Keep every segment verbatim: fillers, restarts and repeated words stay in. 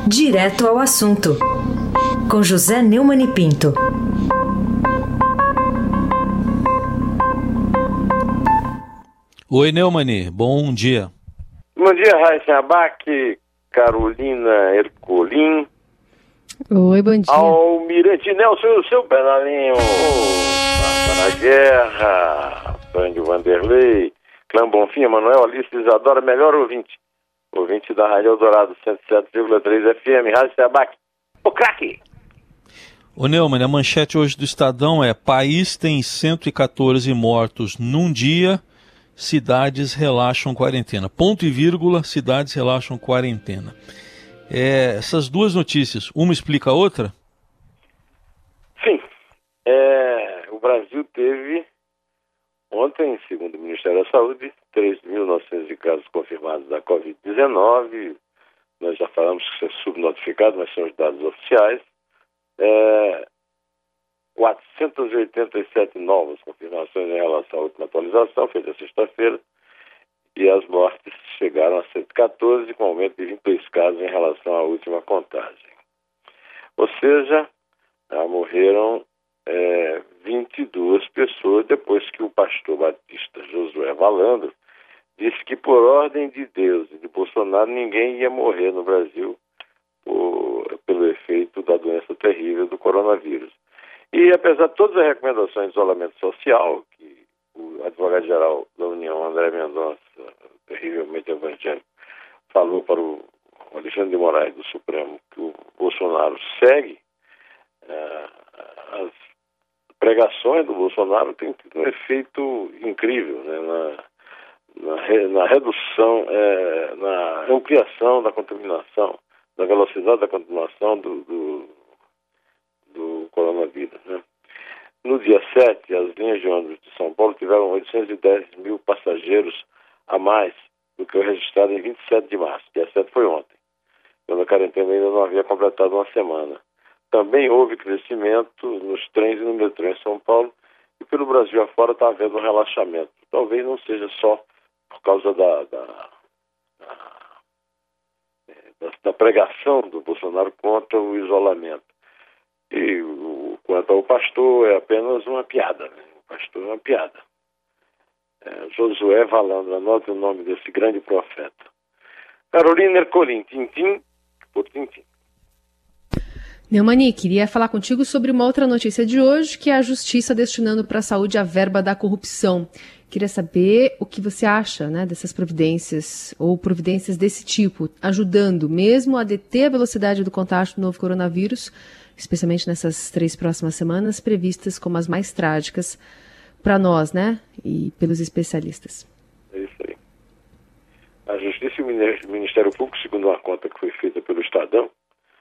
Direto ao assunto, com José Neumann e Pinto. Oi, Neumann, bom dia. Bom dia, Raíssa Abac, Carolina Ercolim. Oi, bom dia. Almirante Nelson, o seu pedalinho. Bárbara Guerra, Antônio Vanderlei, Clã Bonfim, Emanuel, Alice Isadora, melhor ouvinte. Ouvinte da Rádio Eldorado, cento e sete vírgula três F M, Raíssa Abac. O craque! Ô Neumann, a manchete hoje do Estadão é: país tem cento e quatorze mortos num dia, cidades relaxam quarentena. Ponto e vírgula, cidades relaxam quarentena. É, essas duas notícias, uma explica a outra? Sim. É, o Brasil teve, ontem, segundo o Ministério da Saúde, três mil e novecentos casos confirmados da covid dezenove. Nós já falamos que isso é subnotificado, mas são os dados oficiais. É, quatrocentas e oitenta e sete novas confirmações em relação à última atualização, feita sexta-feira, e as mortes chegaram a cento e quatorze, com aumento de vinte e dois casos em relação à última contagem. Ou seja, já morreram é, vinte e duas pessoas depois que o pastor batista Josué Valandro disse que, por ordem de Deus e de Bolsonaro, ninguém ia morrer no Brasil por, pelo efeito da doença terrível do coronavírus. E apesar de todas as recomendações de isolamento social, que o advogado-geral da União, André Mendonça, terrivelmente evangélico, falou para o Alexandre de Moraes do Supremo que o Bolsonaro segue, eh, as pregações do Bolsonaro têm tido um efeito incrível, né, na, na, re, na redução, eh, na ampliação da contaminação, da velocidade da contaminação do, do, do coronavírus, né? No dia sete, as linhas de ônibus de São Paulo tiveram oitocentos e dez mil passageiros a mais do que o registrado em vinte e sete de março. Dia sete foi ontem, quando a quarentena ainda não havia completado uma semana. Também houve crescimento nos trens e no metrô em São Paulo, e pelo Brasil afora está havendo um relaxamento. Talvez não seja só por causa da, da, da, da pregação do Bolsonaro contra o isolamento. E o, quanto ao pastor, é apenas uma piada, né? O pastor é uma piada. É, Josué Valandro, anote o nome desse grande profeta. Carolina Ercolim, tintim por tintim. Neumann, queria falar contigo sobre uma outra notícia de hoje, que é a Justiça destinando para a saúde a verba da corrupção. Queria saber o que você acha, né, dessas providências, ou providências desse tipo, ajudando mesmo a deter a velocidade do contágio do novo coronavírus, especialmente nessas três próximas semanas, previstas como as mais trágicas para nós, né, e pelos especialistas. É isso aí. A Justiça e o Ministério Público, segundo uma conta que foi feita pelo Estadão,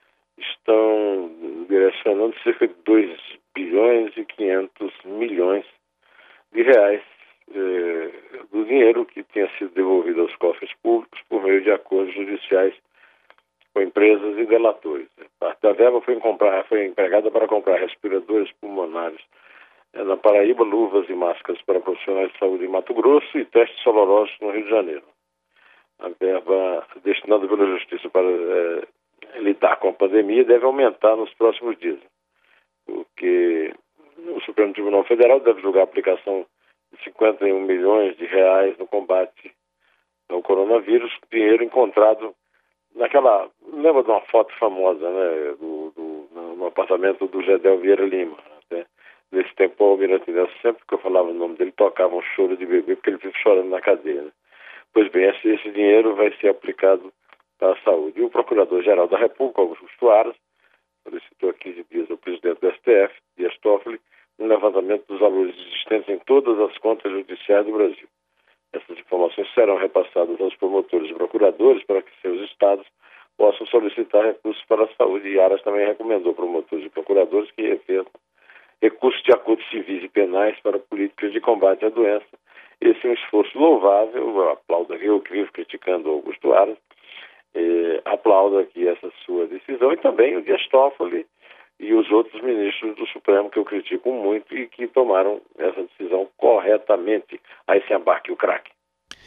estão direcionando cerca de dois bilhões e quinhentos milhões de reais eh, do dinheiro que tinha sido devolvido aos cofres públicos por meio de acordos judiciais com empresas e delatores. Parte da verba foi, comprar, foi empregada para comprar respiradores pulmonares eh, na Paraíba, luvas e máscaras para profissionais de saúde em Mato Grosso e testes dolorosos no Rio de Janeiro. A verba destinada pela Justiça para eh, lidar com a pandemia deve aumentar nos próximos dias, porque o Supremo Tribunal Federal deve julgar a aplicação de cinquenta e um milhões de reais no combate ao coronavírus, dinheiro encontrado naquela, lembra de uma foto famosa, né, do, do, no apartamento do Gedel Vieira Lima. Até nesse tempo o Almirante Nelson, sempre que eu falava o nome dele, tocava um choro de bebê, porque ele vive chorando na cadeia, né? Pois bem, esse, esse dinheiro vai ser aplicado para a saúde. E o Procurador-Geral da República, Augusto Aras, solicitou há quinze dias ao presidente do S T F, Dias Toffoli, um levantamento dos valores existentes em todas as contas judiciais do Brasil. Essas informações serão repassadas aos promotores e procuradores para que seus estados possam solicitar recursos para a saúde. E Aras também recomendou promotores e procuradores que revertam recursos de acordos civis e penais para políticas de combate à doença. Esse é um esforço louvável, eu aplaudo, eu que vivo criticando o Augusto Aras, eh, aplaudo aqui essa sua decisão, e também o Dias Toffoli e os outros ministros do Supremo, que eu critico muito e que tomaram essa decisão corretamente. Aí se embarque o craque.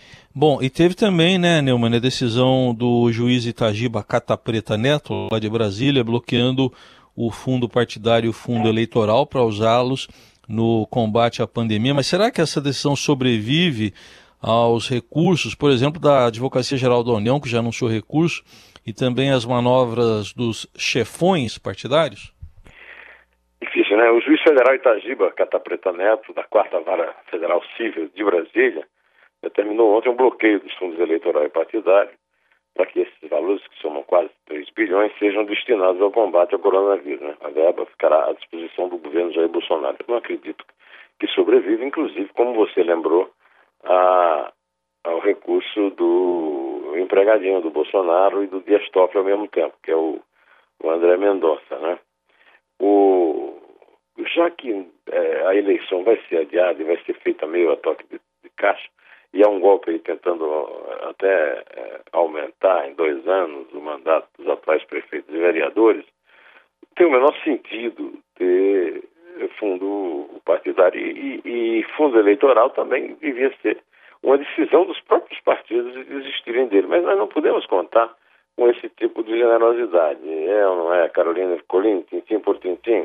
Bom, e teve também, né, Neumann, a decisão do juiz Itagiba Catapreta Neto, lá de Brasília, bloqueando o fundo partidário e o fundo eleitoral para usá-los no combate à pandemia. Mas será que essa decisão sobrevive aos recursos, por exemplo, da Advocacia Geral da União, que já anunciou recurso, e também as manobras dos chefões partidários? Difícil, né? O juiz federal Itagiba Catapreta Neto, da quarta Vara Federal Civil de Brasília, determinou ontem um bloqueio dos fundos eleitorais e partidários para que esses valores, que somam quase três bilhões, sejam destinados ao combate ao coronavírus, né? A verba ficará à disposição do governo Jair Bolsonaro. Eu não acredito que sobreviva, inclusive, como você lembrou, a, ao recurso do empregadinho do Bolsonaro e do Dias Toffoli ao mesmo tempo, que é o, o André Mendonça, né? O, já que é, a eleição vai ser adiada e vai ser feita meio a toque de, de caixa, e há um golpe aí tentando até é, aumentar em dois anos o mandato dos atuais prefeitos e vereadores, tem o menor sentido ter fundo partidário e, e fundo eleitoral também devia ser uma decisão dos próprios partidos de desistirem dele. Mas nós não podemos contar com esse tipo de generosidade. É ou não é, Carolina Ercolim, tintim por tintim?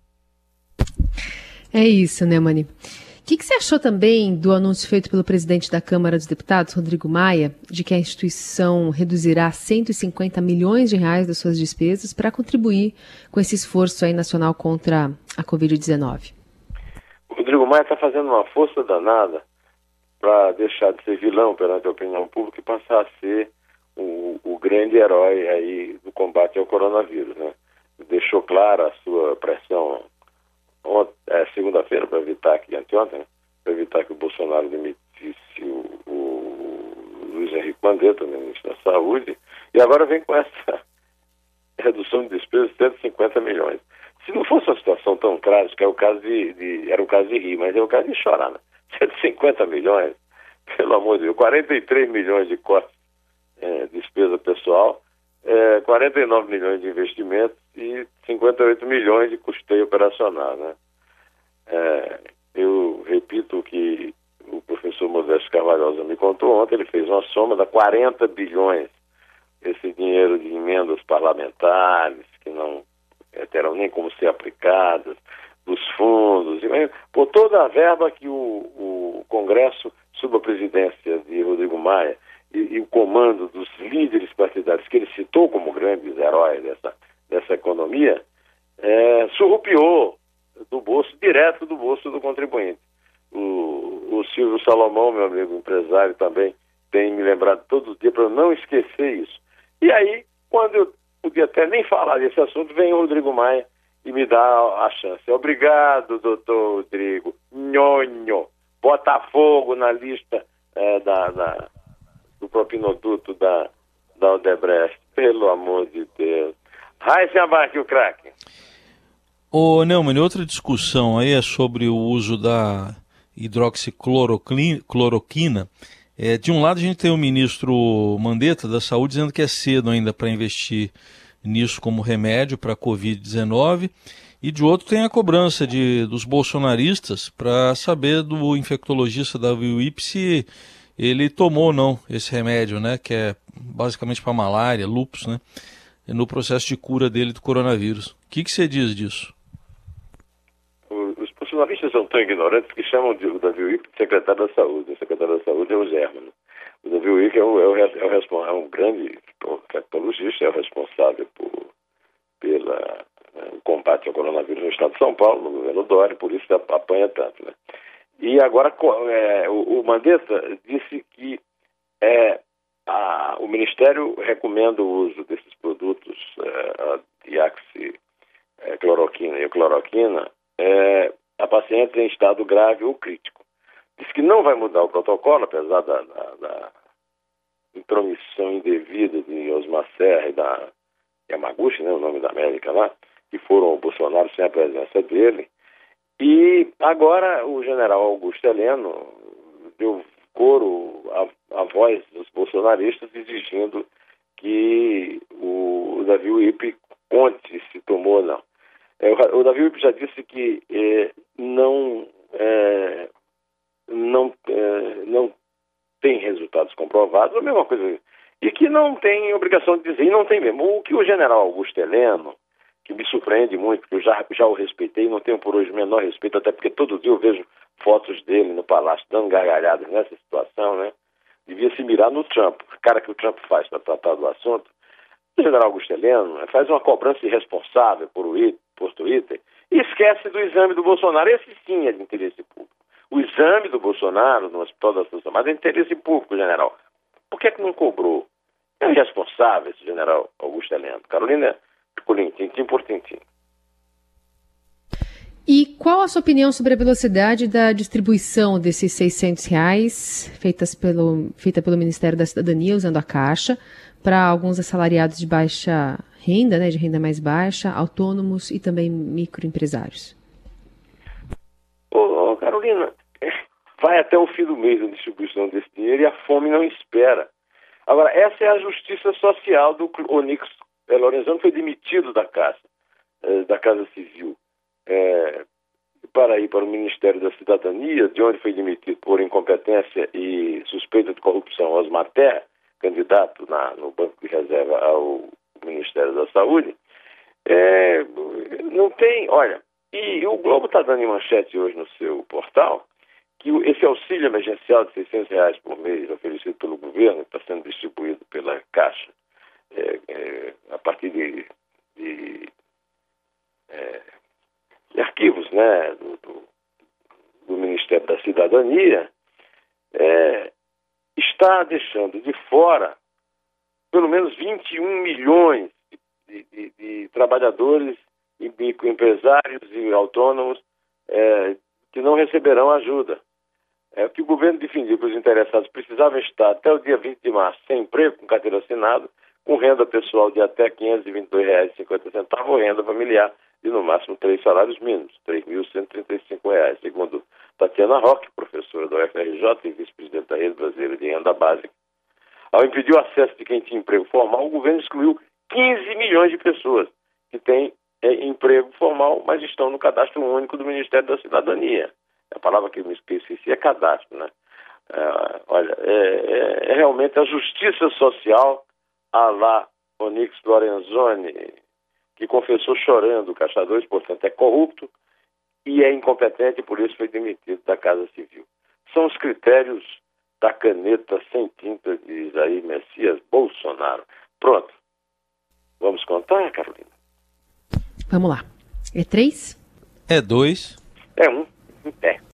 É isso, né, Mani? O que, que você achou também do anúncio feito pelo presidente da Câmara dos Deputados, Rodrigo Maia, de que a instituição reduzirá cento e cinquenta milhões de reais das suas despesas para contribuir com esse esforço aí nacional contra a covid dezenove? O Rodrigo Maia está fazendo uma força danada para deixar de ser vilão perante a opinião pública e passar a ser o, o grande herói aí do combate ao coronavírus, né? Deixou clara a sua pressão É, segunda-feira, para evitar que, anteontem, né, para evitar que o Bolsonaro demitisse o, o Luiz Henrique Mandetta, ministro da Saúde, e agora vem com essa redução de despesas de cento e cinquenta milhões. Se não fosse uma situação tão trágica, é o caso de, de, era o caso de rir, mas é o caso de chorar, né? cento e cinquenta milhões, pelo amor de Deus, quarenta e três milhões de cortes é, de despesa pessoal, é, quarenta e nove milhões de investimentos e cinquenta e oito milhões de custeio operacional, né? É, eu repito o que o professor Modesto Carvalhosa me contou ontem. Ele fez uma soma de quarenta bilhões, esse dinheiro de emendas parlamentares que não é, terão nem como ser aplicadas, dos fundos, e, por toda a verba que o, o Congresso, sob a presidência de Rodrigo Maia, e, e o comando dos líderes partidários que ele citou como grandes heróis dessa, dessa economia, é, surrupiou do bolso, direto do bolso do contribuinte. O, o Silvio Salomão, meu amigo empresário, também tem me lembrado todos os dias para eu não esquecer isso. E aí, quando eu podia até nem falar desse assunto, vem o Rodrigo Maia e me dá a chance. Obrigado, doutor Rodrigo. Nhonho. Botafogo na lista é, da, da, do propinoduto da, da Odebrecht. Pelo amor de Deus. Raíssa Abac, o craque. Ô Neumann, outra discussão aí é sobre o uso da hidroxicloroquina. É, de um lado a gente tem o ministro Mandetta da Saúde dizendo que é cedo ainda para investir nisso como remédio para a covid dezenove, e de outro tem a cobrança de, dos bolsonaristas para saber do infectologista da U I P se ele tomou ou não esse remédio, né, que é basicamente para malária, lúpus, né, no processo de cura dele do coronavírus. O que, que você diz disso? Os bolsonaristas são tão ignorantes que chamam de, o Davi Wicke de secretário da Saúde. O secretário da Saúde é o Germano. O Davi Wicke é, o, é, o, é, o, é um grande infectologista, é o responsável por, pela, né, o combate ao coronavírus no estado de São Paulo, no governo Dória, por isso apanha tanto, né? E agora é, o, o Mandetta disse que é, a, o Ministério recomenda o uso desses produtos, é, a diaxicloroquina e a cloroquina, é, a pacientes em estado grave ou crítico. Diz que não vai mudar o protocolo, apesar da, da, da intromissão indevida de Osmar Serra e da Yamaguchi, né, o nome da médica lá, que foram ao Bolsonaro sem a presença dele. E agora o general Augusto Heleno deu coro à, à voz dos bolsonaristas exigindo que o Davi Wicke conte se tomou ou não. É, o Davi Wicke já disse que é, não, é, não, é, não tem resultado fatos comprovados, a mesma coisa. E que não tem obrigação de dizer, e não tem mesmo. O que o general Augusto Heleno, que me surpreende muito, porque eu já, já o respeitei, não tenho por hoje o menor respeito, até porque todo dia eu vejo fotos dele no palácio dando gargalhadas nessa situação, né? Devia se mirar no Trump, a cara que o Trump faz para tratar do assunto. O general Augusto Heleno faz uma cobrança irresponsável por, o, por Twitter e esquece do exame do Bolsonaro. Esse sim é de interesse público. O exame do Bolsonaro no Hospital da Santa Amaro é de interesse público, general. Por que é que não cobrou? É irresponsável esse general Augusto Heleno. Carolina, Colim, tintim por tintim. E qual a sua opinião sobre a velocidade da distribuição desses seiscentos reais feitas pelo, feita pelo Ministério da Cidadania, usando a Caixa, para alguns assalariados de baixa renda, né, de renda mais baixa, autônomos e também microempresários? Ô, ô, Carolina, vai até o fim do mês a distribuição desse dinheiro e a fome não espera. Agora, essa é a justiça social do Onyx Lorenzoni, foi demitido da Casa, da Casa Civil. É, para ir para o Ministério da Cidadania, de onde foi demitido por incompetência e suspeita de corrupção Osmar Terra, candidato na, no Banco de Reserva ao Ministério da Saúde. É, não tem, olha, e o Globo está dando em manchete hoje no seu portal que esse auxílio emergencial de seiscentos reais por mês oferecido pelo governo está sendo distribuído pela Caixa é, é, a partir de, de é, de arquivos, né, do, do, do Ministério da Cidadania, é, está deixando de fora pelo menos vinte e um milhões de, de, de trabalhadores e microempresários e autônomos é, que não receberão ajuda. É, o que o governo defendia para os interessados precisavam estar até o dia vinte de março sem emprego, com carteira assinada, com renda pessoal de até quinhentos e vinte e dois reais e cinquenta centavos ou renda familiar de no máximo três salários mínimos, três mil cento e trinta e cinco reais, segundo Tatiana Roque, professora da U F R J e vice-presidente da Rede Brasileira de Renda Básica. Ao impedir o acesso de quem tinha emprego formal, o governo excluiu quinze milhões de pessoas que têm é, emprego formal, mas estão no cadastro único do Ministério da Cidadania. A palavra que eu me esqueci é cadastro, né? É, olha, é, é, é realmente a justiça social à la Onyx Lorenzoni, que confessou chorando, o Caixa dois, portanto, é corrupto e é incompetente e por isso foi demitido da Casa Civil. São os critérios da caneta sem tinta de Isaí Messias Bolsonaro. Pronto. Vamos contar, Carolina? Vamos lá. É três? É dois. É um. É.